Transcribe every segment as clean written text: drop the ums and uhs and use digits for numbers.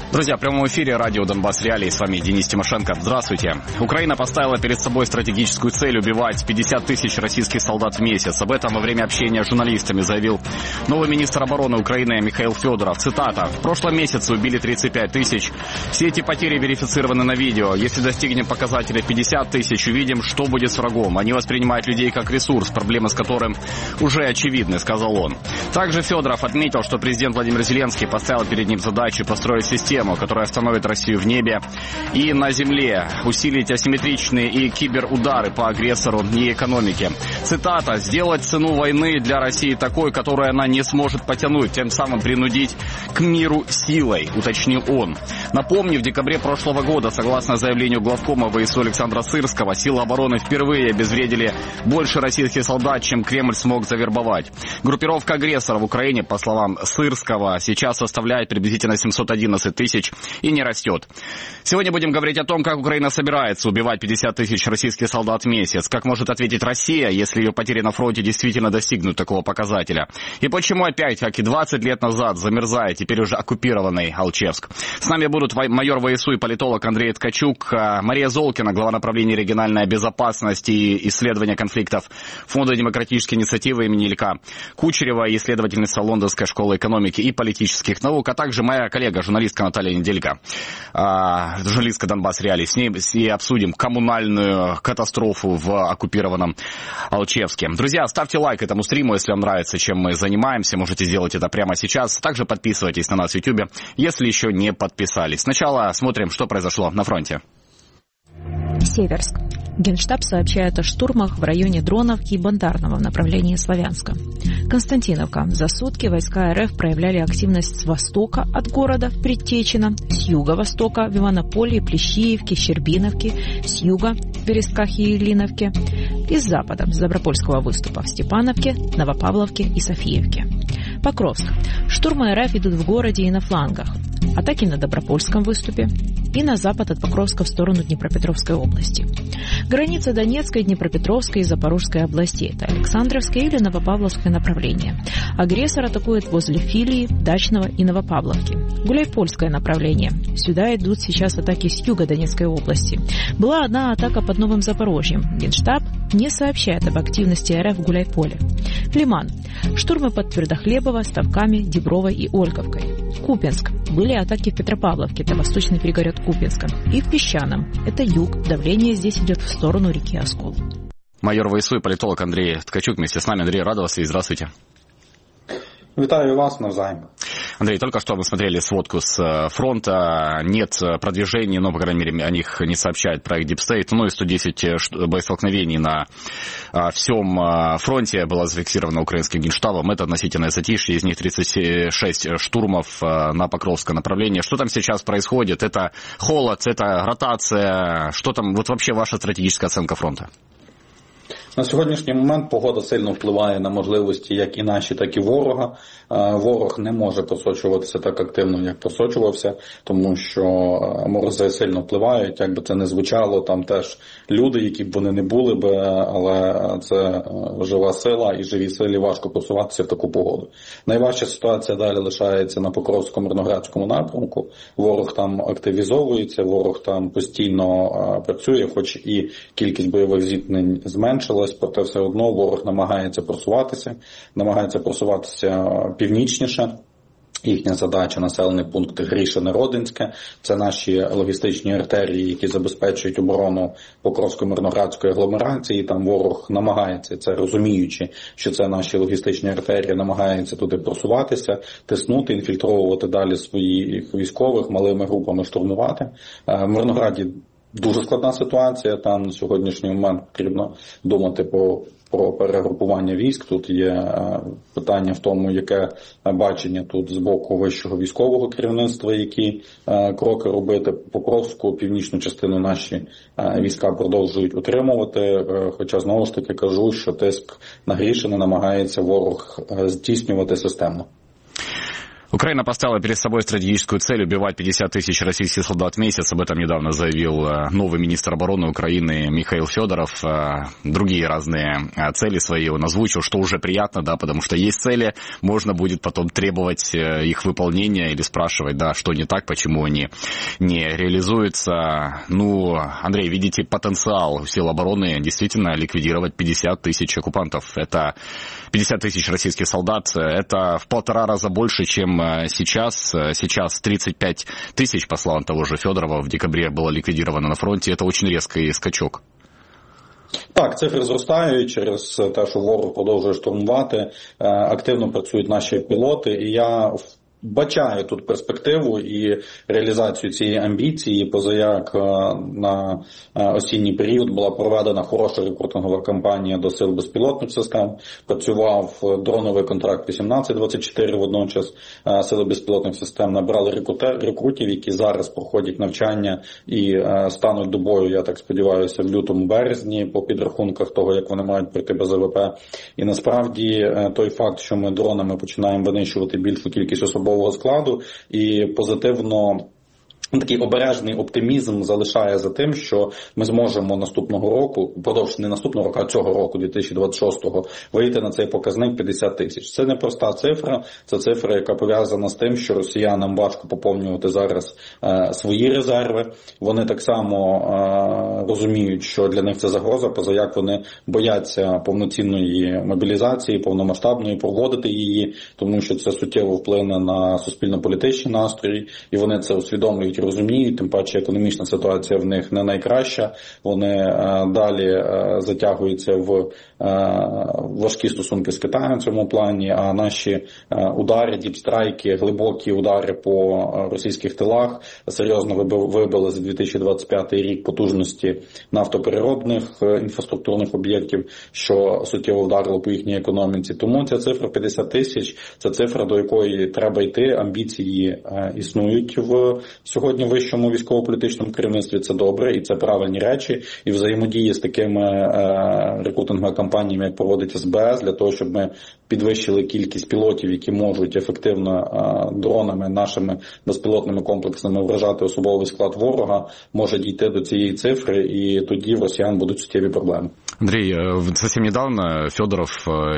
Друзья, в прямом эфире радио «Донбасс Реалии». С вами Денис Тимошенко. Здравствуйте. Украина поставила перед собой стратегическую цель убивать 50 тысяч российских солдат в месяц. Об этом во время общения с журналистами заявил новый министр обороны Украины Михаил Федоров. Цитата. «В прошлом месяце убили 35 тысяч. Все эти потери верифицированы на видео. Если достигнем показателя 50 тысяч, увидим, что будет с врагом. Они воспринимают людей как ресурс, проблемы с которым уже очевидны», сказал он. Также Федоров отметил, что президент Владимир Зеленский поставил перед ним задачу построить систему, которая остановит Россию в небе и на земле, усилить асимметричные и киберудары по агрессору и экономике. Цитата. «Сделать цену войны для России такой, которую она не сможет потянуть, тем самым принудить к миру силой», уточнил он. Напомню, в декабре прошлого года, согласно заявлению главкома ВСУ Александра Сырского, силы обороны впервые обезвредили больше российских солдат, чем Кремль смог завербовать. Группировка агрессора в Украине, по словам Сырского, сейчас составляет приблизительно 711 тысяч и не растет. Сегодня будем говорить о том, как Украина собирается убивать 50 тысяч российских солдат в месяц, как может ответить Россия, если ее потери на фронте действительно достигнут такого показателя, и почему опять, как и 20 лет назад, замерзает теперь уже оккупированный Алчевск. С нами будут майор ВСУ и политолог Андрей Ткачук, Мария Золкина, глава направления региональная безопасность и исследования конфликтов Фонда демократической инициативы имени Илька Кучерева, исследовательница Лондонской школы экономики и политических наук, а также моя коллега, журналистка Наталья Неделька, журналистка «Донбасс Реалии». С ней и обсудим коммунальную катастрофу в оккупированном Алчевске. Друзья, ставьте лайк этому стриму, если вам нравится, чем мы занимаемся. Можете сделать это прямо сейчас. Также подписывайтесь на нас в YouTube, если еще не подписались. Сначала смотрим, что произошло на фронте. Северск. Генштаб сообщает о штурмах в районе Дроновки и Бандарного в направлении Славянска. Константиновка. За сутки войска РФ проявляли активность с востока от города в Предтечино, с юго-востока в Иванополье, Плещеевке, Щербиновке, с юга в Берестках и Ильиновке и с запада с Добропольского выступа в Степановке, Новопавловке и Софиевке. Покровск. Штурмы РФ идут в городе и на флангах. Атаки на Добропольском выступе и на запад от Покровска в сторону Днепропетровской области. Граница Донецкой, Днепропетровской и Запорожской областей. Это Александровское или Новопавловское направление. Агрессор атакует возле Филии, Дачного и Новопавловки. Гуляйпольское направление. Сюда идут сейчас атаки с юга Донецкой области. Была одна атака под Новым Запорожьем. Генштаб не сообщает об активности РФ в Гуляйполе. Лиман. Штурмы под Твердохлебово, Ставками, Дебровой и Ольговкой. Купенск. Были атаки в Петропавловке, это восточный перегород Купенска. И в Песчаном. Это юг. Давление здесь идет в сторону реки Оскол. Майор ВСУ и политолог Андрей Ткачук вместе с нами. Андрей, рад вас и здравствуйте. Витаю вас навзаим. Андрей, только что мы смотрели сводку с фронта. Нет продвижений, но, по крайней мере, о них не сообщает проект Deep State. Ну и 110 боестолкновений на всем фронте было зафиксировано украинским генштабом. Это относительное затишье, из них 36 штурмов на Покровское направление. Что там сейчас происходит? Это холод, это ротация? Что там? Вот вообще ваша стратегическая оценка фронта? На сьогоднішній момент погода сильно впливає на можливості як і наші, так і ворога. Ворог не може просочуватися так активно, як просочувався, тому що морози сильно впливають, як би це не звучало, там теж люди, які б вони не були би, але це жива сила і живій силі важко просуватися в таку погоду. Найважча ситуація далі лишається на Покровсько-Мирноградському напрямку. Ворог там активізовується, ворог там постійно працює, хоч і кількість бойових зіткнень зменшилась, проте все одно ворог намагається просуватися північніше. Їхня задача – населений пункт Грішине-Родинське. Це наші логістичні артерії, які забезпечують оборону Покровсько-Мирноградської агломерації. Там ворог намагається, це розуміючи, що це наші логістичні артерії, намагається туди просуватися, тиснути, інфільтровувати далі своїх військових, малими групами штурмувати. В Мирнограді дуже складна ситуація, там на сьогоднішній момент потрібно думати про перегрупування військ. Тут є питання в тому, яке бачення тут з боку вищого військового керівництва, які кроки робити. Покровську північну частину наші війська продовжують утримувати, хоча знову ж таки кажу, що тиск на Грішине намагається ворог здійснювати системно. Украина поставила перед собой стратегическую цель убивать 50 тысяч российских солдат в месяц. Об этом недавно заявил новый министр обороны Украины Михаил Федоров. Другие разные цели свои он озвучил, что уже приятно, да, потому что есть цели, можно будет потом требовать их выполнения или спрашивать, да, что не так, почему они не реализуются. Ну, Андрей, видите потенциал сил обороны действительно ликвидировать 50 тысяч оккупантов. Это 50 тысяч российских солдат, это в 1,5 раза больше, чем сейчас. Сейчас 35 тысяч, по словам того же Федорова, в декабре было ликвидировано на фронте. Это очень резкий скачок. Так, цифри зростають через те, що ворог продовжує штурмувати. Активно працюють наші пілоти, і я бачаю тут перспективу і реалізацію цієї амбіції, позаяк на осінній період була проведена хороша рекрутингова кампанія до сил безпілотних систем, працював дроновий контракт 18-24, водночас сили безпілотних систем набрали рекрутів, які зараз проходять навчання і стануть до бою, я так сподіваюся, в лютому-березні по підрахунках того, як вони мають пройти без АВП. І насправді той факт, що ми дронами починаємо винищувати більшу кількість особового складу і позитивно такий обережний оптимізм залишає за тим, що ми зможемо наступного року, впродовж не наступного року, а цього року, 2026-го, вийти на цей показник 50 тисяч. Це не проста цифра, це цифра, яка пов'язана з тим, що росіянам важко поповнювати зараз свої резерви. Вони так само розуміють, що для них це загроза, позаяк вони бояться повноцінної мобілізації, повномасштабної, проводити її, тому що це суттєво вплине на суспільно-політичні настрої, і вони це усвідомлюють, розуміють, тим паче економічна ситуація в них не найкраща, вони далі затягуються в важкі стосунки з Китаєм в цьому плані, а наші удари, діпстрайки, глибокі удари по російських тилах серйозно вибили за 2025 рік потужності нафтопереробних інфраструктурних об'єктів, що суттєво вдарило по їхній економіці. Тому ця цифра 50 тисяч, це цифра, до якої треба йти, амбіції існують в сьогодні в вищому військово-політичному керівництві, це добре і це правильні речі, і взаємодії з такими рекрутинговими кампаніями, як проводить СБС, для того, щоб ми підвищили кількість пілотів, які можуть ефективно дронами, нашими безпілотними комплексами вражати особовий склад ворога, може дійти до цієї цифри, і тоді в росіян будуть суттєві проблеми. Андрей, совсем недавно Федоров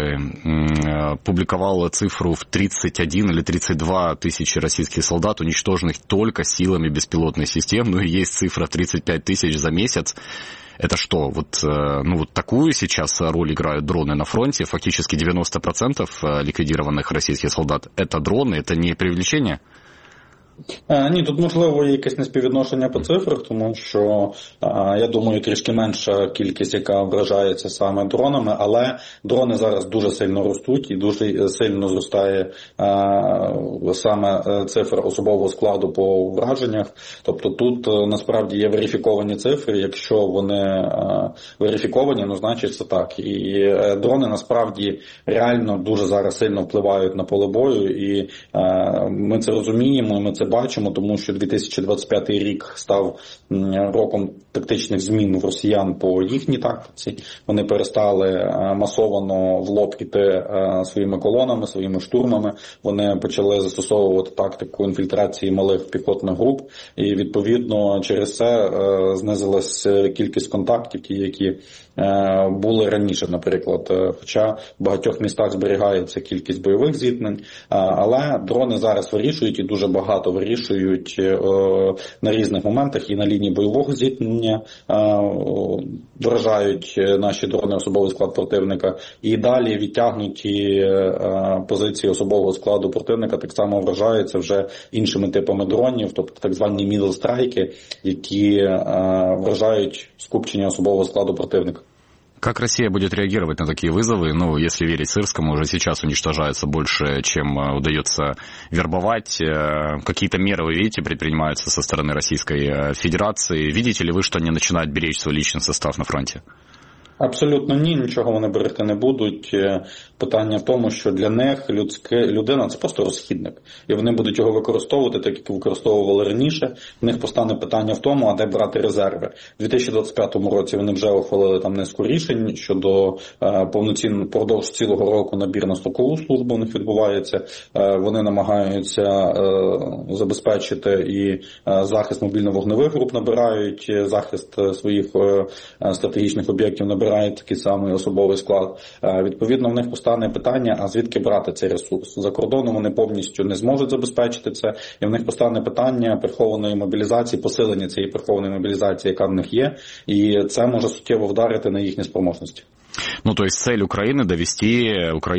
публиковал цифру в 31 или 32 тысячи российских солдат, уничтоженных только силами беспилотных систем. Ну и есть цифра 35 тысяч за месяц. Это что, вот такую сейчас роль играют дроны на фронте? Фактически 90% ликвидированных российских солдат – это дроны, это не привлечение? Ні, тут можливо є якесь неспіввідношення по цифрах, тому що, я думаю, трішки менша кількість, яка вражається саме дронами, але дрони зараз дуже сильно ростуть і дуже сильно зростає саме цифра особового складу по враженнях. Тобто тут насправді є верифіковані цифри, якщо вони верифіковані, значить це так. І дрони насправді реально дуже зараз сильно впливають на поле бою, і ми це розуміємо, і ми це бачимо, тому що 2025 рік став роком тактичних змін в росіян по їхній тактиці. Вони перестали масовано в лоб іти своїми колонами, своїми штурмами. Вони почали застосовувати тактику інфільтрації малих піхотних груп. І, відповідно, через це знизилась кількість контактів, ті, які були раніше, наприклад. Хоча в багатьох містах зберігається кількість бойових зіткнень. Але дрони зараз вирішують і дуже багато вирішують на різних моментах і на лінії бойового зіткнення вражають наші дрони особовий склад противника, і далі відтягнуті позиції особового складу противника так само вражаються вже іншими типами дронів, тобто так звані middle strike, які вражають скупчення особового складу противника. Как Россия будет реагировать на такие вызовы? Ну, если верить Сырскому, уже сейчас уничтожается больше, чем удается вербовать. Какие-то меры, вы видите, предпринимаются со стороны Российской Федерации. Видите ли вы, что они начинают беречь свой личный состав на фронте? Абсолютно ні, нічого вони берегти не будуть. Питання в тому, що для них людина – це просто розхідник. І вони будуть його використовувати, так як використовували раніше. В них постане питання в тому, а де брати резерви. У 2025 році вони вже ухвалили там низку рішень щодо повноцінно впродовж цілого року набір на строкову службу у них відбувається. Вони намагаються забезпечити і захист мобільно-вогневих груп, набирають захист своїх стратегічних об'єктів, набирають такий самий особовий склад. Відповідно, в них постане питання, а звідки брати цей ресурс? За кордоном вони повністю не зможуть забезпечити це, і в них постане питання прихованої мобілізації, посилення цієї прихованої мобілізації, яка в них є, і це може суттєво вдарити на їхні спроможності. Ну, то есть цель Украины довести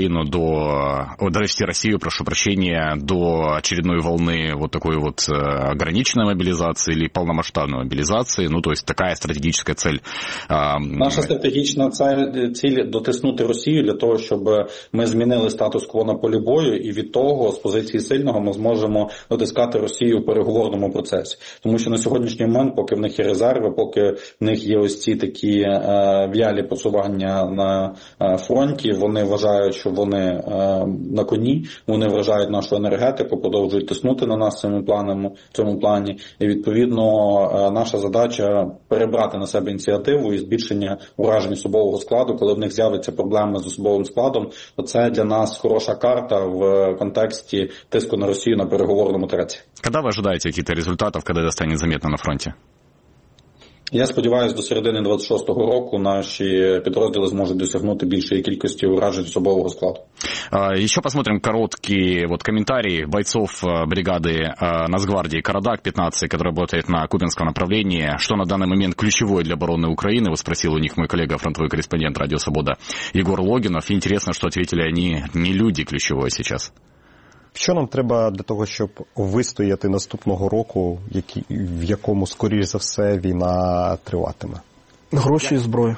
Россию, прошу прощения, до очередной волны вот такой вот ограниченной мобилизации или полномасштабной мобилизации. Ну, то есть такая стратегическая цель. Наша стратегічна ціль – дотиснути Росію для того, щоб ми змінили статус-кво на полі бою, і від того, з позиції сильного, ми зможемо дотискати Росію в переговорному процесі. Тому що на сьогоднішній момент, поки в них є резерви, поки в них є ось ці такі в'ялі просування на фронті, вони вважають, що вони на коні, вони вражають нашу енергетику, продовжують тиснути на нас в цьому плані. І відповідно наша задача перебрати на себе ініціативу і збільшення уражень особового складу, коли в них з'являться проблеми з особовим складом. Це для нас хороша карта в контексті тиску на Росію на переговорному треці. Коли ви очікуєте якихось результатів, коли це стане помітно на фронті? Я сподіваюся, до середини 26-го року наші підрозділи зможуть досягнути більшої кількості уражень особового складу. Еще посмотрим короткий комментарий бойцов бригады Нацгвардии «Карадак-15», который работает на Купинском направлении. Что на данный момент ключевое для обороны Украины? Вот спросил у них мой коллега, фронтовой корреспондент «Радио Свобода» Егор Логинов. И интересно, что ответили они: не люди ключевое сейчас. Що нам треба для того, щоб вистояти наступного року, в якому, скоріш за все, війна триватиме? Гроші і зброя.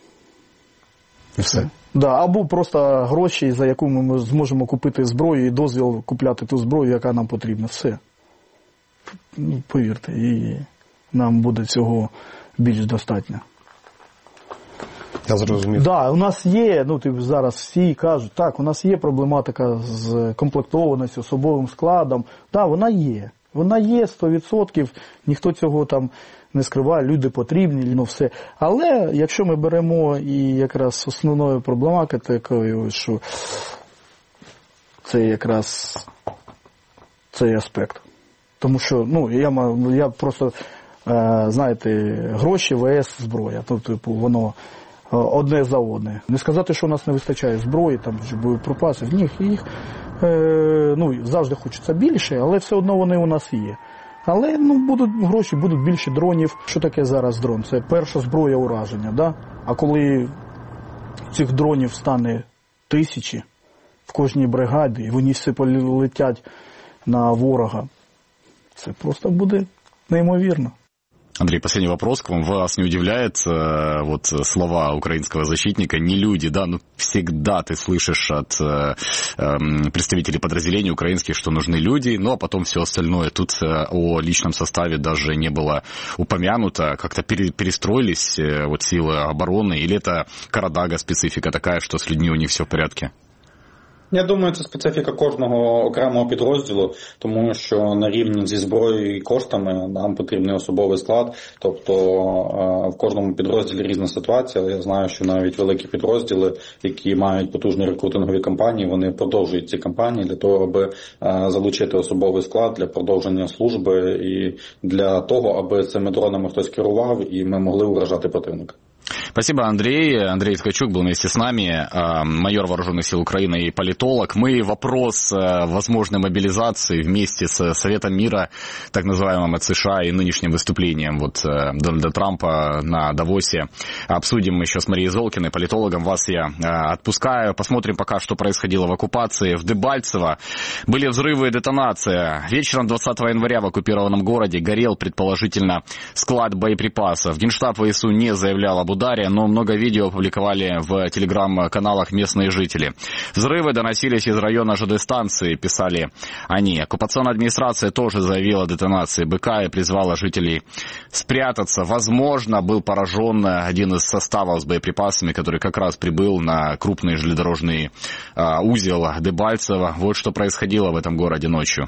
І все? Да, або просто гроші, за яку ми зможемо купити зброю і дозвіл купляти ту зброю, яка нам потрібна. Все. Повірте, і нам буде цього більш достатньо. Я зрозумів. Да, у нас є, зараз всі кажуть, так, у нас є проблематика з комплектованістю, особовим складом. Так, вона є. Вона є 100%, ніхто цього там не скриває, люди потрібні, все. Але якщо ми беремо і якраз основною проблематикою, що це якраз цей аспект. Тому що, я просто, знаєте, гроші, ВС, зброя. Воно одне за одне. Не сказати, що у нас не вистачає зброї, боєприпасів. Ні, їх завжди хочеться більше, але все одно вони у нас є. Але будуть гроші, будуть більше дронів. Що таке зараз дрон? Це перша зброя ураження. Да? А коли цих дронів стане тисячі в кожній бригаді, і вони всі полетять на ворога, це просто буде неймовірно. Андрей, последний вопрос к вам. Вас не удивляет слова украинского защитника «не люди», да? Всегда ты слышишь от представителей подразделений украинских, что нужны люди, а потом все остальное. Тут о личном составе даже не было упомянуто. Как-то перестроились силы обороны, или это Карадага специфика такая, что с людьми у них все в порядке? Я думаю, це специфіка кожного окремого підрозділу, тому що на рівні зі зброєю і коштами нам потрібний особовий склад, тобто в кожному підрозділі різна ситуація, але я знаю, що навіть великі підрозділи, які мають потужні рекрутингові кампанії, вони продовжують ці кампанії для того, аби залучити особовий склад для продовження служби і для того, аби цими дронами хтось керував і ми могли уражати противника. Спасибо, Андрей. Андрей Ткачук был вместе с нами, майор Вооруженных сил Украины и политолог. Мы вопрос возможной мобилизации вместе с Советом мира, так называемым от США, и нынешним выступлением Дональда Трампа на Давосе обсудим еще с Марией Золкиной, политологом. Вас я отпускаю. Посмотрим пока, что происходило в оккупации. В Дебальцево были взрывы и детонация. Вечером 20 января в оккупированном городе горел, предположительно, склад боеприпасов. Генштаб ВСУ не заявлял об ударе. авария, но много видео опубликовали в телеграм-каналах местные жители. Взрывы доносились из района ЖД-станции, писали они. Оккупационная администрация тоже заявила о детонации БК и призвала жителей спрятаться. Возможно, был поражен один из составов с боеприпасами, который как раз прибыл на крупный железнодорожный узел Дебальцево. Вот что происходило в этом городе ночью.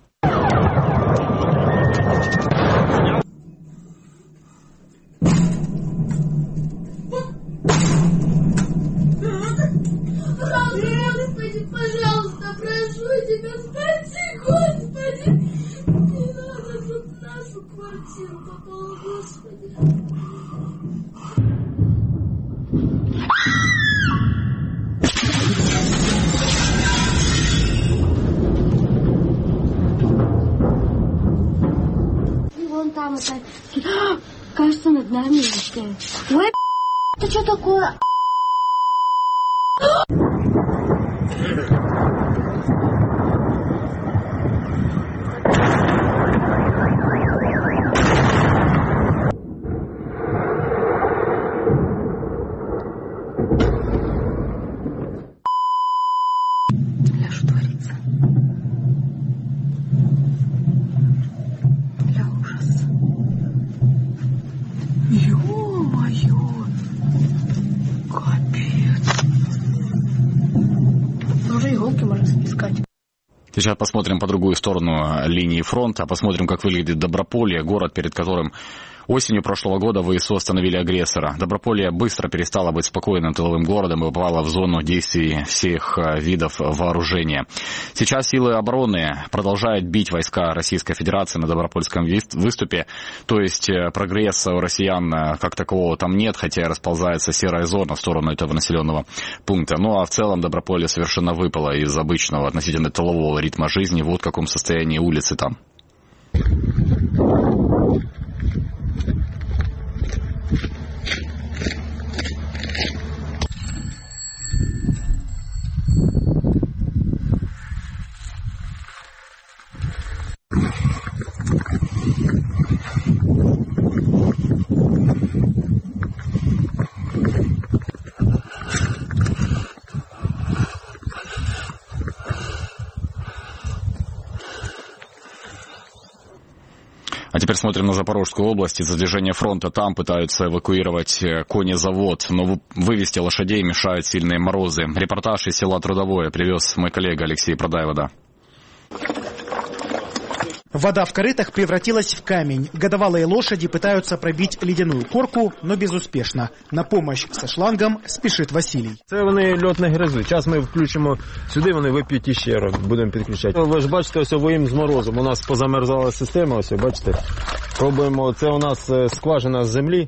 Господи, пожалуйста, прошу тебя, спаси, Господи. Не надо, чтобы в нашу квартиру попало, Господи. Вон там это, кажется, над нами летает. Ой, это что такое? Бля, что творится? Бля, ужас. Ё-моё! Капец. Уже иголки можно спискать. Сейчас посмотрим по другую сторону линии фронта, посмотрим, как выглядит Доброполье, город, перед которым осенью прошлого года ВСУ остановили агрессора. Доброполье быстро перестало быть спокойным тыловым городом и попало в зону действий всех видов вооружения. Сейчас силы обороны продолжают бить войска Российской Федерации на Добропольском выступе, то есть прогресса у россиян как такового там нет, хотя и расползается серая зона в сторону этого населенного пункта. Ну а в целом Доброполье совершенно выпало из обычного относительно тылового ритма жизни. Вот в каком состоянии улицы там. А теперь смотрим на Запорожскую область. Из-за движения фронта там пытаются эвакуировать конезавод, но вывести лошадей мешают сильные морозы. Репортаж из села Трудовое привез мой коллега Алексей Продаевода. Вода в корытах превратилась в камень. Годовалые лошади пытаются пробить ледяную корку, но безуспешно. На помощь со шлангом спешит Василий. Це вони льот не гризуть. Зараз ми включимо сюди, вони вип'ють іще раз, будемо підключати. Ви ж бачите, ось воїм з морозом. У нас позамерзала система, ось бачите. Пробуємо, це у нас скважина з землі.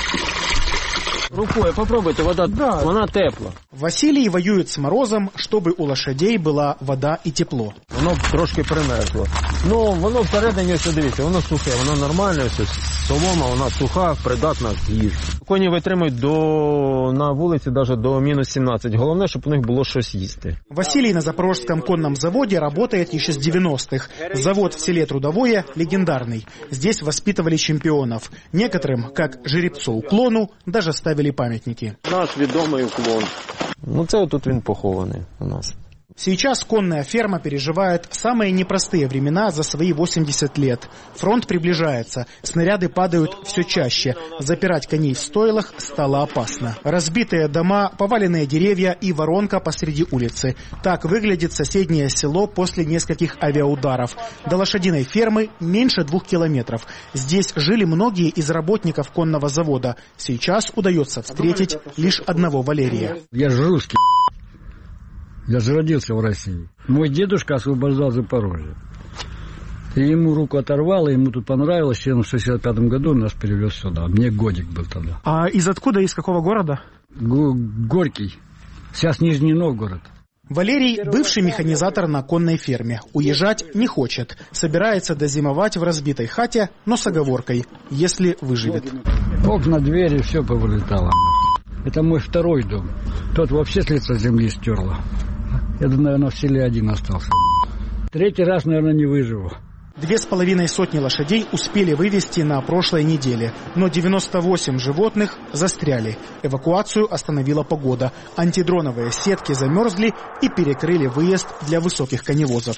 Рукой попробуйте, вода, вона тепла. Василий воюет с морозом, чтобы у лошадей была вода и тепло. Воно трошки примерзло. Ну, воно всередині, ось дивіться, воно сухе, воно нормальне, ось солома, вона суха, придатна к їжі. Коні витримують на вулиці навіть до мінус 17. Головне, щоб у них було щось їсти. Василий на Запорожском конном заводе работает еще с 90-х. Завод в селе Трудовое легендарный. Здесь воспитывали чемпионов. Некоторым, как жеребцу Уклону, даже ставили памятники. Наш відомий уклон. Ну, це тут він похований у нас. Сейчас конная ферма переживает самые непростые времена за свои 80 лет. Фронт приближается, снаряды падают все чаще. Запирать коней в стойлах стало опасно. Разбитые дома, поваленные деревья и воронка посреди улицы. Так выглядит соседнее село после нескольких авиаударов. До лошадиной фермы меньше 2 километров. Здесь жили многие из работников конного завода. Сейчас удается встретить лишь одного Валерия. Я же русский. Я же родился в России. Мой дедушка освобождал Запорожье. И ему руку оторвало, ему тут понравилось, и он в 65-м году нас перевез сюда. Мне годик был тогда. А из откуда, из какого города? Горький. Сейчас Нижний Новгород. Валерий – бывший механизатор на конной ферме. Уезжать не хочет. Собирается дозимовать в разбитой хате, но с оговоркой, если выживет. Окна, двери, все повылетало. Это мой второй дом. Тот вообще с лица земли стерло. Я, наверное, в селе один остался. Третий раз, наверное, не выживу. 2,5 лошадей успели вывести на прошлой неделе, но 98 животных застряли. Эвакуацию остановила погода. Антидроновые сетки замерзли и перекрыли выезд для высоких коневозов.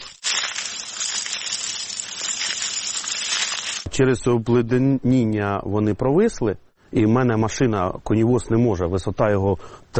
Через обледеніння вони провисли, і в мене машина, коневоз не може, висота його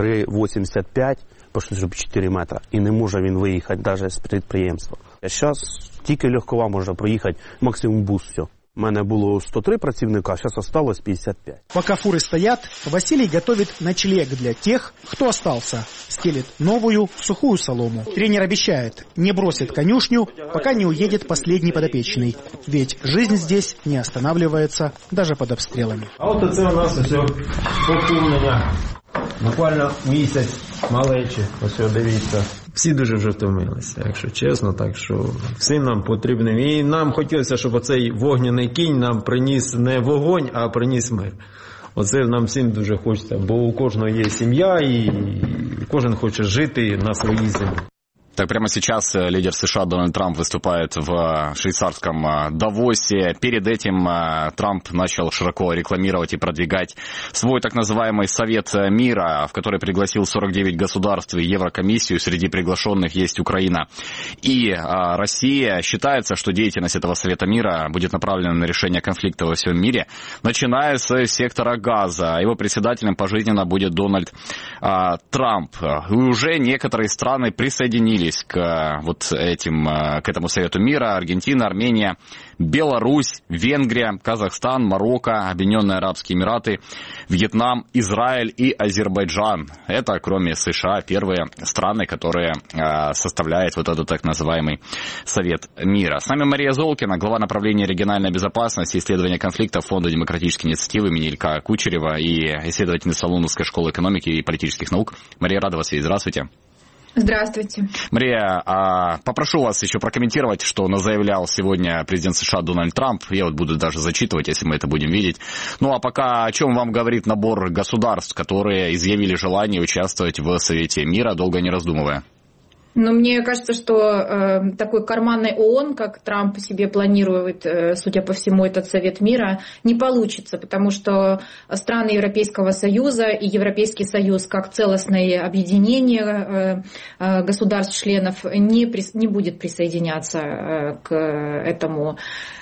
3,85, почти 4 метри, і не може він виїхати навіть з підприємства. А зараз тільки легкова може проїхати, максимум бус, все. У мене було 103 працівника, сейчас осталось 55. Пока фуры стоят, Василий готовит ночлег для тех, кто остался. Стелит новую, сухую солому. Тренер обещает, не бросит конюшню, пока не уедет последний подопечный. Ведь жизнь здесь не останавливается даже под обстрелами. А от це у нас все поповнення. Буквально місяць малечі, ось дивіться. Всі дуже вже втомилися, якщо чесно, так що всім нам потрібно. І нам хотілося, щоб оцей вогняний кінь нам приніс не вогонь, а приніс мир. Оце нам всім дуже хочеться, бо у кожного є сім'я і кожен хоче жити на своїй землі. Так, прямо сейчас лидер США Дональд Трамп выступает в швейцарском Давосе. Перед этим Трамп начал широко рекламировать и продвигать свой так называемый Совет мира, в который пригласил 49 государств и Еврокомиссию. Среди приглашенных есть Украина и Россия. Считается, что деятельность этого Совета мира будет направлена на решение конфликта во всем мире, начиная с сектора Газа. Его председателем пожизненно будет Дональд Трамп. И уже некоторые страны присоединились к к этому Совету мира: Аргентина, Армения, Беларусь, Венгрия, Казахстан, Марокко, Объединенные Арабские Эмираты, Вьетнам, Израиль и Азербайджан. Это, кроме США, первые страны, которые составляют вот этот так называемый Совет мира. С нами Мария Золкина, глава направления региональной безопасности и исследования конфликтов Фонда демократической инициативы имени Илька Кучерева и исследовательница Солуновской школы экономики и политических наук. Мария, рада вас видеть. Здравствуйте. Здравствуйте. Мария, попрошу вас еще прокомментировать, что заявлял сегодня президент США Дональд Трамп. Я буду даже зачитывать, если мы это будем видеть. Ну а пока о чем вам говорит набор государств, которые изъявили желание участвовать в Совете мира, долго не раздумывая? Но мне кажется, что такой карманный ООН, как Трамп себе планирует, судя по всему, этот Совет мира, не получится, потому что страны Европейского Союза и Европейский Союз как целостное объединение государств-членов не будет присоединяться к этому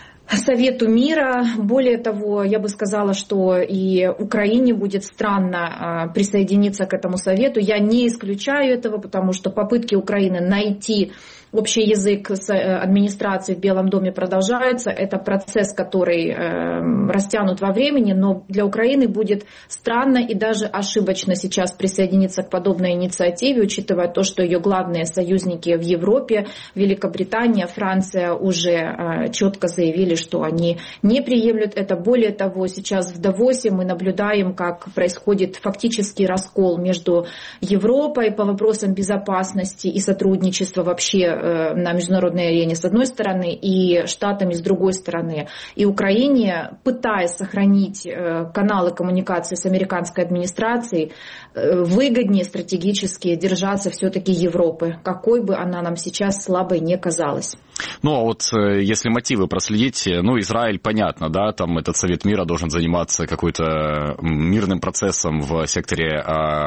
Совету мира. Более того, я бы сказала, что и Украине будет странно присоединиться к этому Совету. Я не исключаю этого, потому что попытки Украины найти общий язык с администрацией в Белом доме продолжаются. Это процесс, который растянут во времени, но для Украины будет странно и даже ошибочно сейчас присоединиться к подобной инициативе, учитывая то, что ее главные союзники в Европе, Великобритания, Франция, уже четко заявили, что они не приемлют это. Более того, сейчас в Давосе мы наблюдаем, как происходит фактический раскол между Европой по вопросам безопасности и сотрудничества вообще на международной арене с одной стороны и Штатами с другой стороны. И Украине, пытаясь сохранить каналы коммуникации с американской администрацией, выгоднее стратегически держаться все-таки Европы, какой бы она нам сейчас слабой не казалась. Ну, а вот если мотивы проследить, Израиль, понятно, да, там этот Совет мира должен заниматься какой-то мирным процессом в секторе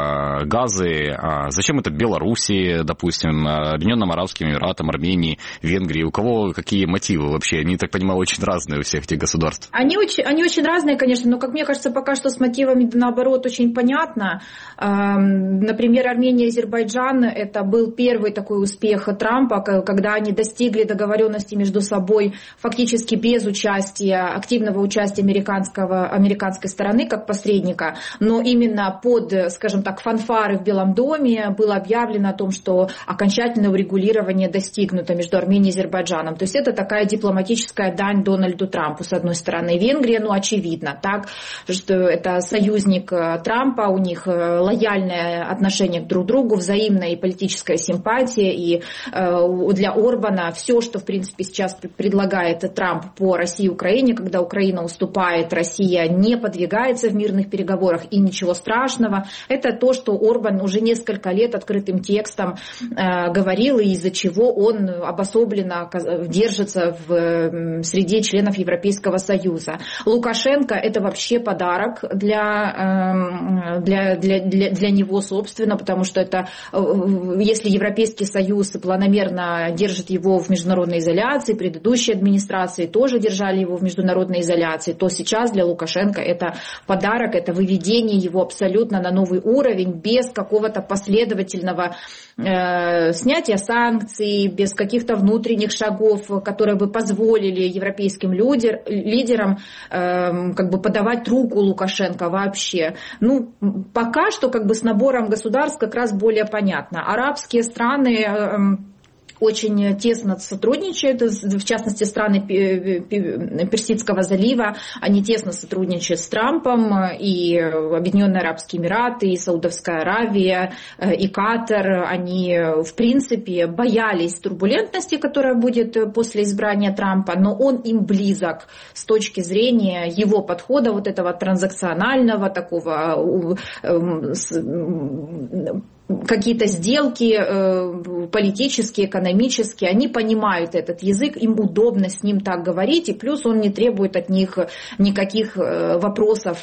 Газы. Зачем это Белоруссии, допустим, Объединенным Арабским Эмиратам, Армении, Венгрии? У кого какие мотивы вообще? Они, так понимаю, очень разные у всех этих государств. Они очень разные, конечно, но, как мне кажется, пока что с мотивами, наоборот, очень понятно. Например, Армения и Азербайджан, это был первый такой успех Трампа, когда они достигли договоренности между собой фактически без активного участия американской стороны как посредника, но именно под, скажем так, фанфары в Белом доме было объявлено о том, что окончательное урегулирование достигнуто между Арменией и Азербайджаном. То есть это такая дипломатическая дань Дональду Трампу, с одной стороны. Венгрия, очевидно, так, что это союзник Трампа, у них лояльное отношение друг к другу, взаимная и политическая симпатия, и для Орбана все, что, в принципе, сейчас предлагает Трамп по России и Украине, когда Украина уступает, Россия не подвигается в мирных переговорах и ничего страшного. Это то, что Орбан уже несколько лет открытым текстом говорил, и из-за чего он обособленно держится в среде членов Европейского Союза. Лукашенко – это вообще подарок для него, собственно, потому что это, если Европейский Союз планомерно держит его в международной изоляции, предыдущие администрации тоже держали его в международной изоляции, то сейчас для Лукашенко это подарок, это выведение его абсолютно на новый уровень, без какого-то последовательного снятия санкций, без каких-то внутренних шагов, которые бы позволили европейским лидерам как бы подавать руку Лукашенко вообще. Ну, пока что как бы с набором государств как раз более понятно. Арабские страны очень тесно сотрудничают, в частности, страны Персидского залива, они тесно сотрудничают с Трампом, и Объединенные Арабские Эмираты, и Саудовская Аравия, и Катар, они, в принципе, боялись турбулентности, которая будет после избрания Трампа, но он им близок с точки зрения его подхода, вот этого транзакционального, такого какие-то сделки политические, экономические, они понимают этот язык, им удобно с ним так говорить, и плюс он не требует от них никаких вопросов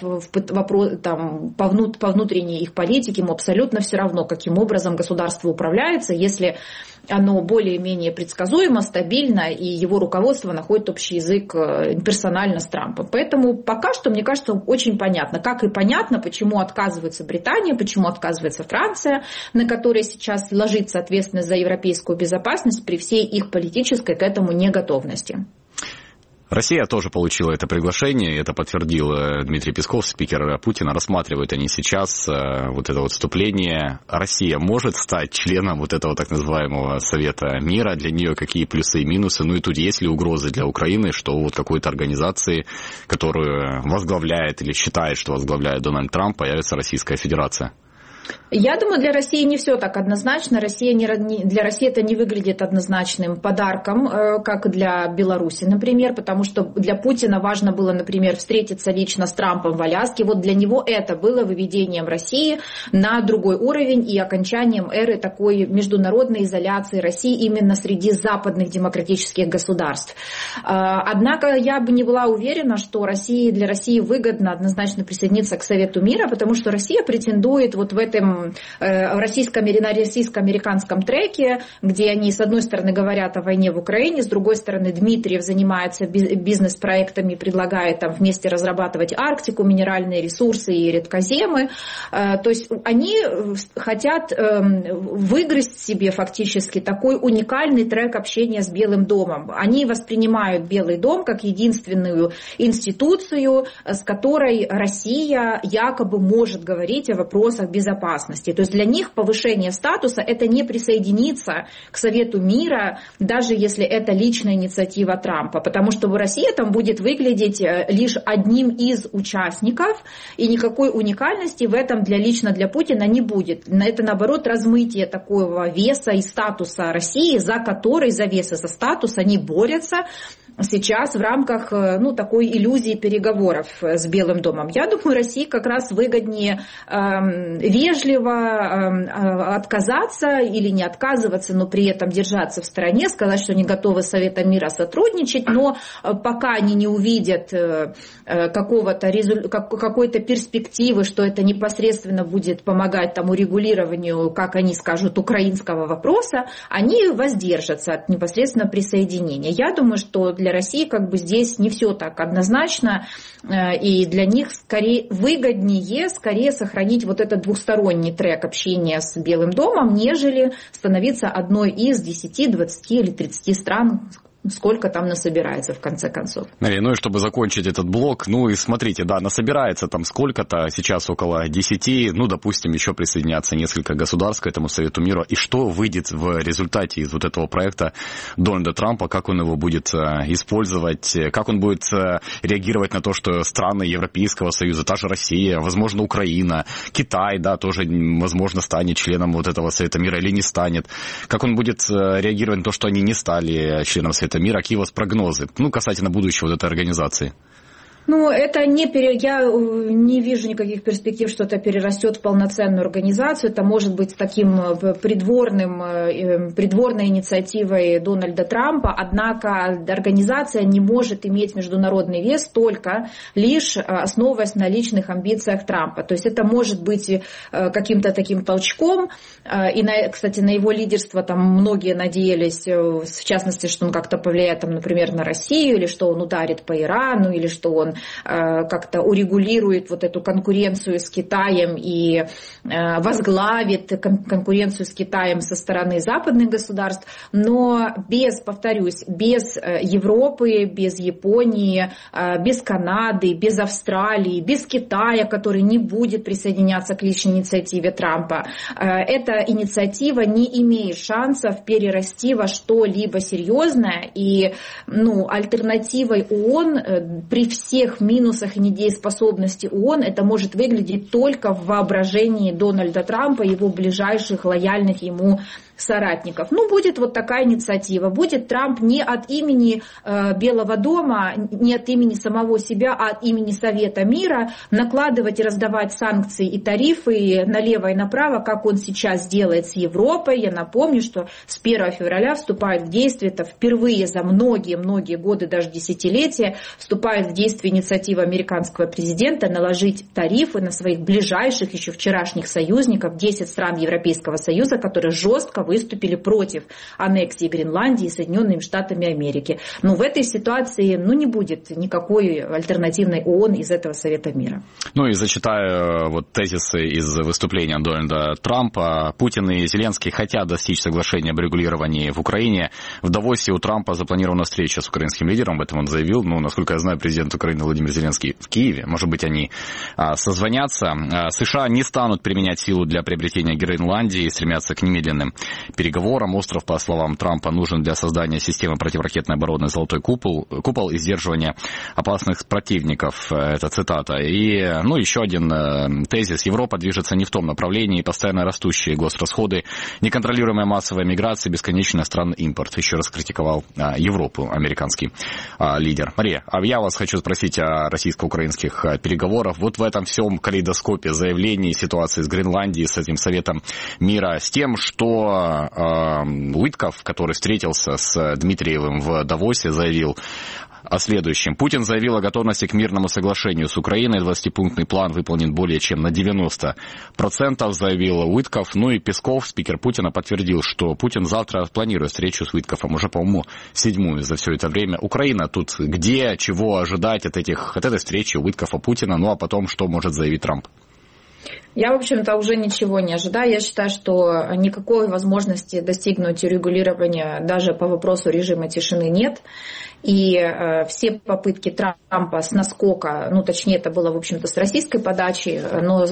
там, по внутренней их политике, ему абсолютно все равно, каким образом государство управляется, если оно более-менее предсказуемо, стабильно, и его руководство находит общий язык персонально с Трампом. Поэтому пока что, мне кажется, очень понятно. Как и понятно, почему отказывается Британия, почему отказывается Франция, на которой сейчас ложится ответственность за европейскую безопасность при всей их политической к этому неготовности. Россия тоже получила это приглашение, это подтвердил Дмитрий Песков, спикер Путина. Рассматривают они сейчас вот это вот вступление. Россия может стать членом вот этого так называемого Совета мира? Для нее какие плюсы и минусы? Ну и тут есть ли угрозы для Украины, что вот какой-то организации, которую возглавляет или считает, что возглавляет Дональд Трамп, появится Российская Федерация? Я думаю, для России не все так однозначно. Для России это не выглядит однозначным подарком, как для Беларуси, например, потому что для Путина важно было, например, встретиться лично с Трампом в Аляске. Вот для него это было выведением России на другой уровень и окончанием эры такой международной изоляции России именно среди западных демократических государств. Однако я бы не была уверена, что для России выгодно однозначно присоединиться к Совету мира, потому что Россия претендует вот в этом на российско-американском треке, где они с одной стороны говорят о войне в Украине, с другой стороны Дмитриев занимается бизнес-проектами, предлагает там вместе разрабатывать Арктику, минеральные ресурсы и редкоземы. То есть они хотят выгрызть себе фактически такой уникальный трек общения с Белым домом. Они воспринимают Белый дом как единственную институцию, с которой Россия якобы может говорить о вопросах безопасности. То есть для них повышение статуса – это не присоединиться к Совету мира, даже если это личная инициатива Трампа, потому что Россия там будет выглядеть лишь одним из участников, и никакой уникальности в этом лично для Путина не будет. Это, наоборот, размытие такого веса и статуса России, за вес и за статус они борются сейчас в рамках такой иллюзии переговоров с Белым домом. Я думаю, России как раз выгоднее вежливо отказаться или не отказываться, но при этом держаться в стороне, сказать, что они готовы с Советом мира сотрудничать, но пока они не увидят какой-то перспективы, что это непосредственно будет помогать урегулированию, как они скажут, украинского вопроса, они воздержатся от непосредственного присоединения. Я думаю, что для России здесь не все так однозначно, и для них выгоднее сохранить вот этот двухсторонний трек общения с Белым домом, нежели становиться одной из 10, 20 или 30 стран, сколько там насобирается в конце концов. Ну и чтобы закончить этот блок, ну и смотрите, да, насобирается там сколько-то, сейчас около 10, ну, допустим, еще присоединятся несколько государств к этому Совету мира. И что выйдет в результате из вот этого проекта Дональда Трампа, как он его будет использовать, как он будет реагировать на то, что страны Европейского Союза, та же Россия, возможно, Украина, Китай, да, тоже, возможно, станет членом вот этого Совета мира или не станет. Как он будет реагировать на то, что они не стали членом Совета мира, какие у вас прогнозы, ну, касательно будущего вот этой организации? Ну, это я не вижу никаких перспектив, что это перерастет в полноценную организацию. Это может быть таким придворной инициативой Дональда Трампа. Однако организация не может иметь международный вес только лишь основываясь на личных амбициях Трампа. То есть это может быть каким-то таким толчком. И, кстати, на его лидерство там многие надеялись, в частности, что он как-то повлияет, там, например, на Россию, или что он ударит по Ирану, или что он как-то урегулирует вот эту конкуренцию с Китаем и возглавит конкуренцию с Китаем со стороны западных государств. Но повторюсь, без Европы, без Японии, без Канады, без Австралии, без Китая, который не будет присоединяться к личной инициативе Трампа, эта инициатива не имеет шансов перерасти во что-либо серьезное. И альтернативой ООН при всех минусах и недееспособности ООН это может выглядеть только в воображении Дональда Трампа и его ближайших лояльных ему соратников. Будет вот такая инициатива. Будет Трамп не от имени Белого дома, не от имени самого себя, а от имени Совета мира накладывать и раздавать санкции и тарифы налево и направо, как он сейчас делает с Европой. Я напомню, что с 1 февраля вступает в действие, это впервые за многие-многие годы, даже десятилетия, вступает в действие инициатива американского президента наложить тарифы на своих ближайших, еще вчерашних союзников, 10 стран Европейского Союза, которые жестко выступили против аннексии Гренландии Соединенными Штатами Америки. Но в этой ситуации не будет никакой альтернативной ООН из этого Совета мира. И зачитаю вот тезисы из выступления Дональда Трампа. Путин и Зеленский хотят достичь соглашения об регулировании в Украине. В Давосе у Трампа запланирована встреча с украинским лидером, об этом он заявил. Насколько я знаю, президент Украины Владимир Зеленский в Киеве. Может быть, они созвонятся. США не станут применять силу для приобретения Гренландии и стремятся к немедленным переговорам. Остров, по словам Трампа, нужен для создания системы противоракетной обороны «Золотой купол» и сдерживания опасных противников. Это цитата. И, еще один тезис. Европа движется не в том направлении. Постоянно растущие госрасходы, неконтролируемая массовая миграция, бесконечный странный импорт. Еще раз критиковал Европу американский лидер. Мария, я вас хочу спросить о российско-украинских переговорах. Вот в этом всем калейдоскопе заявлений, ситуации с Гренландией, с этим Советом мира, с тем, что Уитков, который встретился с Дмитриевым в Давосе, заявил о следующем. Путин заявил о готовности к мирному соглашению с Украиной. 20-пунктный план выполнен более чем на 90%, заявил Уитков. И Песков, спикер Путина, подтвердил, что Путин завтра планирует встречу с Уитковым, уже, по-моему, 7-ю за все это время. Украина тут где, чего ожидать от этой встречи Уиткова-Путина, а потом что может заявить Трамп? Я, в общем-то, уже ничего не ожидаю. Я считаю, что никакой возможности достигнуть регулирования даже по вопросу режима тишины нет. И все попытки Трампа с наскока, точнее, это было, в общем-то, с российской подачи, но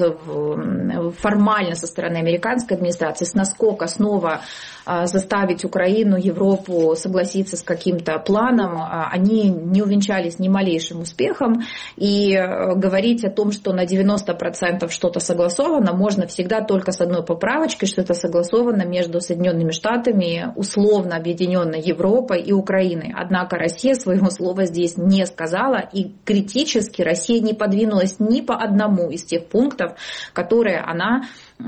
формально со стороны американской администрации, с наскока снова заставить Украину, Европу согласиться с каким-то планом, они не увенчались ни малейшим успехом. И говорить о том, что на 90% что-то согласовано, можно всегда только с одной поправочкой, что это согласовано между Соединенными Штатами, условно объединенной Европой и Украиной. Однако Россия своего слова здесь не сказала, и критически Россия не подвинулась ни по одному из тех пунктов, которые она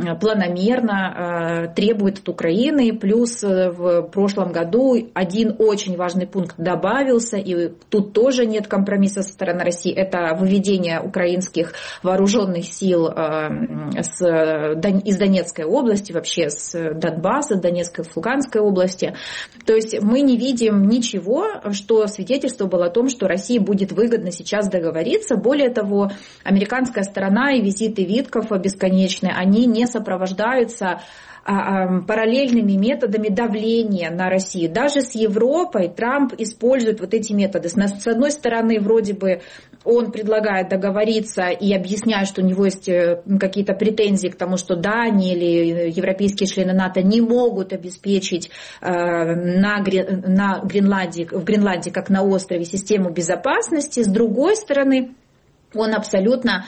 планомерно требует от Украины. Плюс в прошлом году один очень важный пункт добавился, и тут тоже нет компромисса со стороны России. Это выведение украинских вооруженных сил из Донецкой области, вообще с Донбасса, Донецкой и Луганской области. То есть мы не видим ничего, что свидетельствовало о том, что России будет выгодно сейчас договориться. Более того, американская сторона и визиты Виткофа бесконечные, они не сопровождаются параллельными методами давления на Россию. Даже с Европой Трамп использует вот эти методы. С одной стороны, вроде бы он предлагает договориться и объясняет, что у него есть какие-то претензии к тому, что Дания или европейские члены НАТО не могут обеспечить в Гренландии, как на острове, систему безопасности. С другой стороны, он абсолютно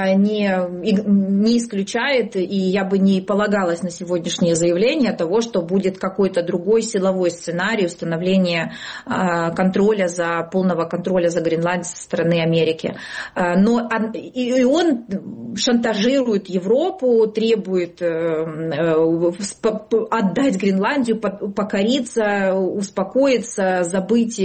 не исключает, и я бы не полагалась на сегодняшнее заявление того, что будет какой-то другой силовой сценарий установления полного контроля за Гренландией со стороны Америки. Но и он шантажирует Европу, требует отдать Гренландию, покориться, успокоиться, забыть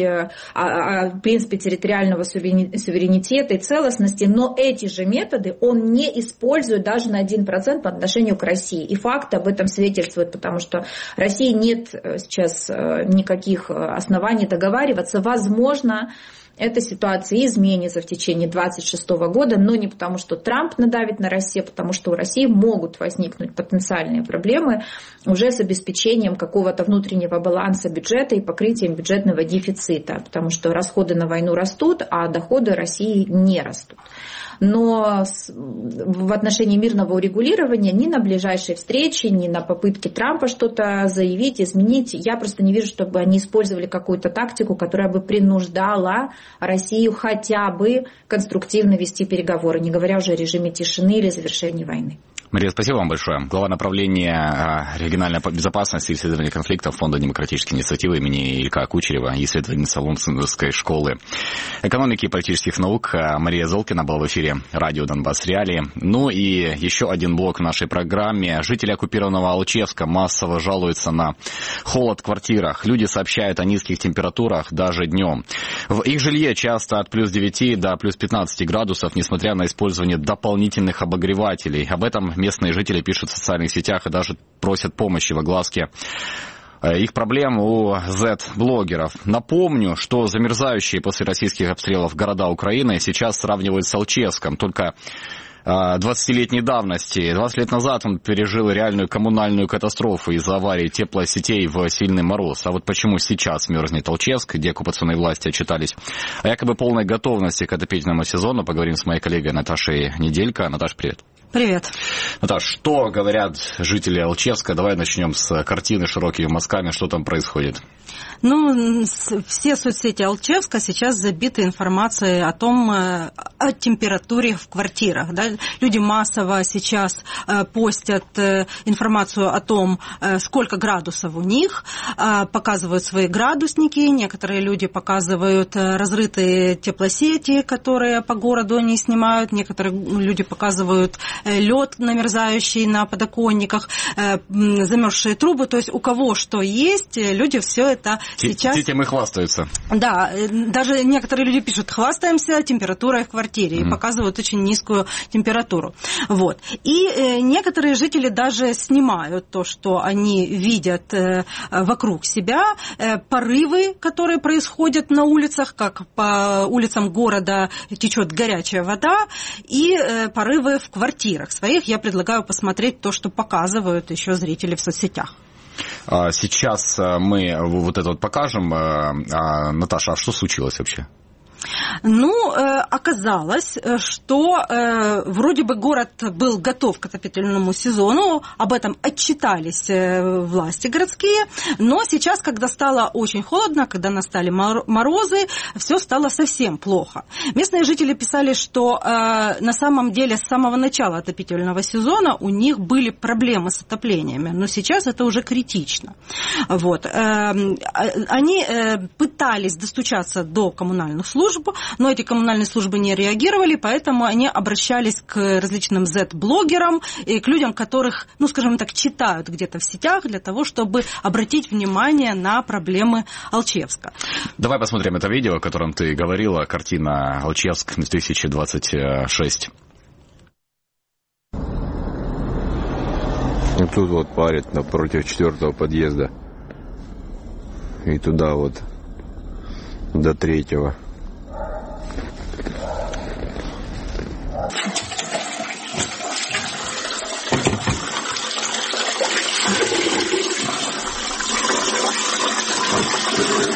о принципе территориального суверенитета и целостности. Но эти же методы он не использует даже на 1% по отношению к России. И факты об этом свидетельствуют, потому что в России нет сейчас никаких оснований договариваться. Возможно, эта ситуация изменится в течение 2026 года, но не потому, что Трамп надавит на Россию, а потому что у России могут возникнуть потенциальные проблемы уже с обеспечением какого-то внутреннего баланса бюджета и покрытием бюджетного дефицита, потому что расходы на войну растут, а доходы России не растут. Но в отношении мирного урегулирования ни на ближайшей встрече, ни на попытке Трампа что-то заявить, изменить, я просто не вижу, чтобы они использовали какую-то тактику, которая бы принуждала Россию хотя бы конструктивно вести переговоры, не говоря уже о режиме тишины или завершении войны. Мария, спасибо вам большое. Глава направления региональной безопасности и исследования конфликтов Фонда демократической инициативы имени Илька Кучерева, исследовательница Лондонской школы экономики и политических наук Мария Золкина была в эфире радио Донбасс Реалии. Ну и еще один блок в нашей программе. Жители оккупированного Алчевска массово жалуются на холод в квартирах. Люди сообщают о низких температурах даже днем. В их жилье часто от плюс 9 до плюс 15 градусов, несмотря на использование дополнительных обогревателей. Об этом местные жители пишут в социальных сетях и даже просят помощи в огласке их проблем у Z-блогеров. Напомню, что замерзающие после российских обстрелов города Украины сейчас сравнивают с Алчевском. Только 20-летней давности. 20 лет назад он пережил реальную коммунальную катастрофу из-за аварии теплосетей в сильный мороз. А вот почему сейчас мерзнет Алчевск, где оккупационные власти отчитались о якобы полной готовности к отопительному сезону, поговорим с моей коллегой Наташей Неделько. Наташ, привет. Привет. Наташ, что говорят жители Алчевска? Давай начнем с картины широкими мазками, что там происходит. Ну, все соцсети Алчевска сейчас забиты информацией о том, о температуре в квартирах. Да? Люди массово сейчас постят информацию о том, сколько градусов у них, показывают свои градусники, некоторые люди показывают разрытые теплосети, которые по городу они снимают, некоторые люди показывают лед намерзающий на подоконниках, замерзшие трубы, то есть у кого что есть, люди все это сейчас... Этим и хвастаются. Да, даже некоторые люди пишут, хвастаемся температурой в квартире, и показывают очень низкую температуру. Вот. И некоторые жители даже снимают то, что они видят вокруг себя, порывы, которые происходят на улицах, как по улицам города течет горячая вода, и порывы в квартирах своих. Я предлагаю посмотреть то, что показывают еще зрители в соцсетях. Сейчас мы вот это вот покажем. Наташа, а что случилось вообще? Ну, оказалось, что вроде бы город был готов к отопительному сезону, об этом отчитались власти городские, но сейчас, когда стало очень холодно, когда настали морозы, все стало совсем плохо. Местные жители писали, что на самом деле с самого начала отопительного сезона у них были проблемы с отоплениями, но сейчас это уже критично. Вот. Они пытались достучаться до коммунальных служб, но эти коммунальные службы не реагировали, поэтому они обращались к различным Z-блогерам и к людям, которых, ну, скажем так, читают где-то в сетях для того, чтобы обратить внимание на проблемы Алчевска. Давай посмотрим это видео, о котором ты говорила, картина Алчевск 2026. Вот тут вот парит напротив 4-го подъезда. И туда вот до 3-го.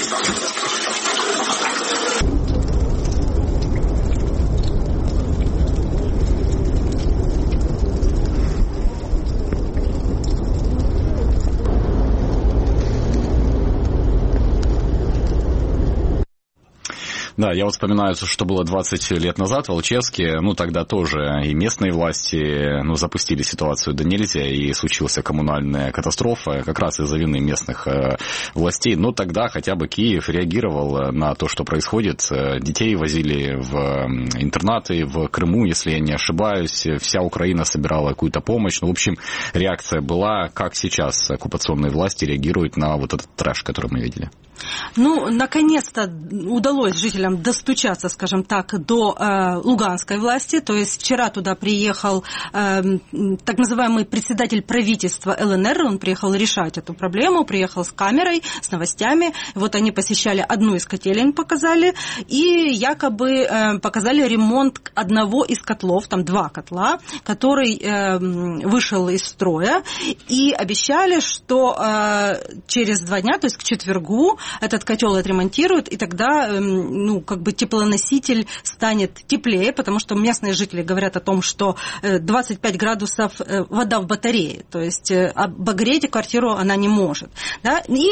Да, я вот вспоминаю, что было 20 лет назад в Алчевске, тогда тоже и местные власти, запустили ситуацию да нельзя, и случилась коммунальная катастрофа, как раз из-за вины местных властей, но тогда хотя бы Киев реагировал на то, что происходит, детей возили в интернаты в Крыму, если я не ошибаюсь, вся Украина собирала какую-то помощь, в общем, реакция была, как сейчас оккупационные власти реагируют на вот этот трэш, который мы видели. Наконец-то удалось жителям достучаться, скажем так, до луганской власти. То есть вчера туда приехал так называемый председатель правительства ЛНР. Он приехал решать эту проблему, приехал с камерой, с новостями. Вот они посещали одну из котелень, показали, и якобы показали ремонт одного из котлов, там 2 котла, который вышел из строя, и обещали, что через 2 дня, то есть к четвергу, этот котел отремонтируют, и тогда, теплоноситель станет теплее, потому что местные жители говорят о том, что 25 градусов вода в батарее, то есть обогреть квартиру она не может. Да? И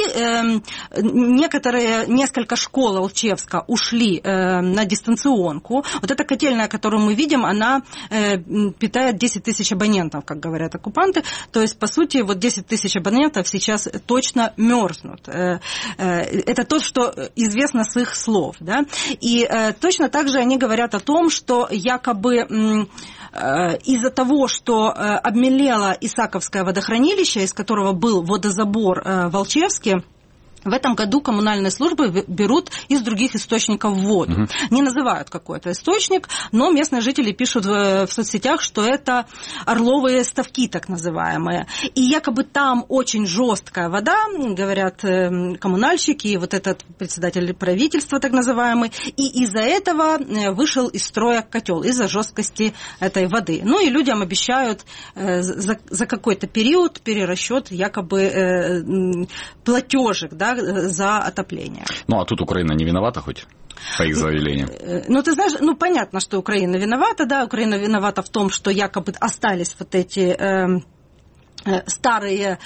несколько школ Алчевска ушли на дистанционку. Вот эта котельная, которую мы видим, она питает 10 тысяч абонентов, как говорят оккупанты. То есть, по сути, 10 тысяч абонентов сейчас точно мерзнут. Это то, что известно с их слов. Да? И точно так же они говорят о том, что якобы из-за того, что обмелело Исаковское водохранилище, из которого был водозабор в Алчевске, в этом году коммунальные службы берут из других источников воду. Не называют какой-то источник, но местные жители пишут в соцсетях, что это орловые ставки, так называемые. И якобы там очень жесткая вода, говорят коммунальщики, и вот этот председатель правительства, так называемый, и из-за этого вышел из строя котел, из-за жесткости этой воды. И людям обещают за какой-то период перерасчет якобы платежек, да, за отопление. А тут Украина не виновата хоть? По их заявлениям. Ты знаешь, понятно, что Украина виновата, да, Украина виновата в том, что якобы остались вот эти старые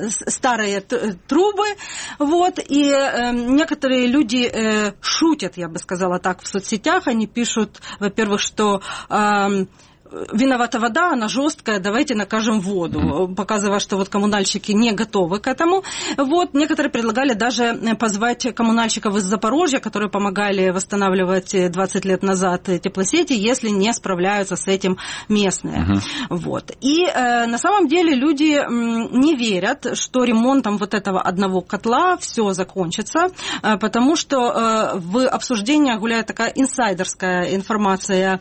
трубы, и некоторые люди шутят, я бы сказала так, в соцсетях, они пишут, во-первых, что виновата вода, она жесткая, давайте накажем воду, показывая, что коммунальщики не готовы к этому. Некоторые предлагали даже позвать коммунальщиков из Запорожья, которые помогали восстанавливать 20 лет назад теплосети, если не справляются с этим местные. И на самом деле люди не верят, что ремонтом этого одного котла все закончится, потому что в обсуждениях гуляет такая инсайдерская информация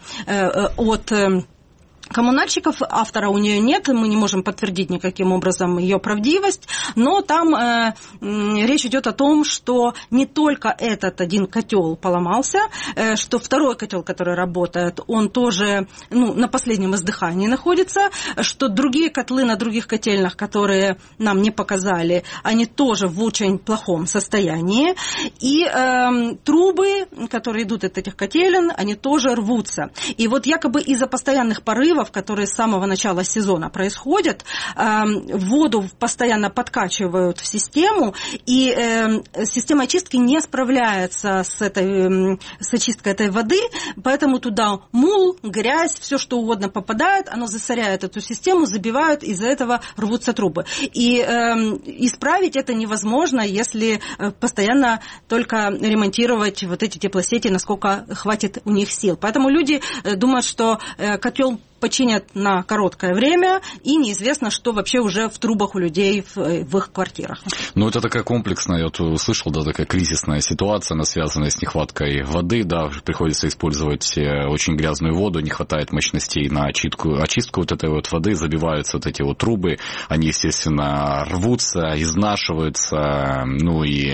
от коммунальщиков, автора у нее нет, мы не можем подтвердить никаким образом ее правдивость, но там речь идет о том, что не только этот один котел поломался, что второй котел, который работает, он тоже на последнем издыхании находится, что другие котлы на других котельных, которые нам не показали, они тоже в очень плохом состоянии, и трубы, которые идут от этих котелен, они тоже рвутся. И якобы из-за постоянных порывов, которые с самого начала сезона происходят, воду постоянно подкачивают в систему, и система очистки не справляется с очисткой этой воды, поэтому туда мул, грязь, все что угодно попадает, оно засоряет эту систему, забивают, из-за этого рвутся трубы. И исправить это невозможно, если постоянно только ремонтировать эти теплосети, насколько хватит у них сил. Поэтому люди думают, что котел починят на короткое время, и неизвестно, что вообще уже в трубах у людей в их квартирах. Это такая комплексная, я услышал, такая кризисная ситуация, она связана с нехваткой воды, приходится использовать очень грязную воду, не хватает мощностей на очистку этой воды, забиваются эти трубы, они, естественно, рвутся, изнашиваются, и,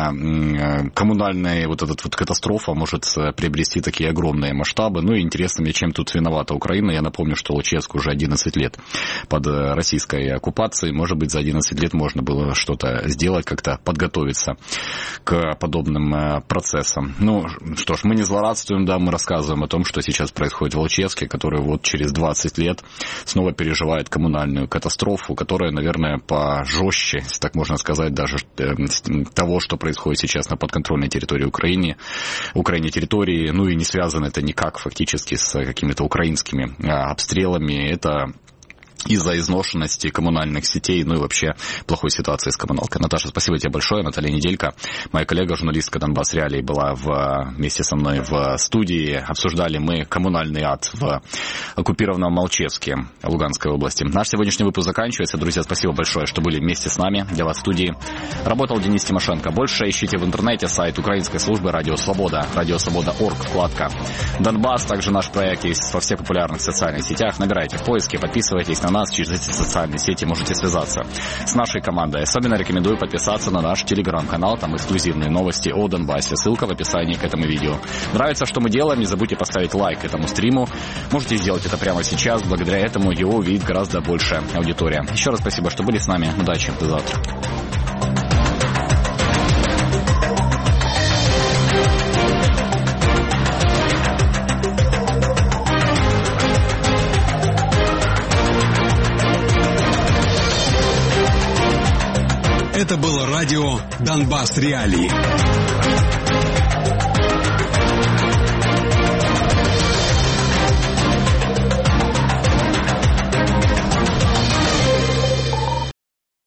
соответственно, коммунальная эта катастрофа может приобрести такие огромные масштабы. И интересно, мне чем тут виновата Украина. Я напомню, что Луческ уже 11 лет под российской оккупацией. Может быть, за 11 лет можно было что-то сделать, как-то подготовиться к подобным процессам. Ну, что ж, мы не злорадствуем, да, мы рассказываем о том, что сейчас происходит в Луческе, который вот через 20 лет снова переживает коммунальную катастрофу, которая, наверное, пожестче, если так можно сказать, даже того, что происходит сейчас на подконтрольной территории Украины территории, ну и не связано это никак фактически с какими-то украинскими обстрелами. Это из-за изношенности коммунальных сетей, ну и вообще плохой ситуации с коммуналкой. Наташа, спасибо тебе большое. Наталья Неделька, моя коллега, журналистка Донбасс Реалий, была вместе со мной в студии. Обсуждали мы коммунальный ад в оккупированном Молчевске Луганской области. Наш сегодняшний выпуск заканчивается. Друзья, спасибо большое, что были вместе с нами. Для вас в студии работал Денис Тимошенко. Больше ищите в интернете сайт украинской службы «Радио Свобода», радиосвобода.орг, вкладка «Донбасс». Также наш проект есть во всех популярных социальных сетях. Набирайте в поиске, подписывайтесь на нас. Через эти социальные сети можете связаться с нашей командой. Особенно рекомендую подписаться на наш телеграм-канал. Там эксклюзивные новости о Донбассе. Ссылка в описании к этому видео. Нравится, что мы делаем? Не забудьте поставить лайк этому стриму. Можете сделать это прямо сейчас. Благодаря этому его увидит гораздо большая аудитория. Еще раз спасибо, что были с нами. Удачи. До завтра. Это было радио «Донбасс Реалии».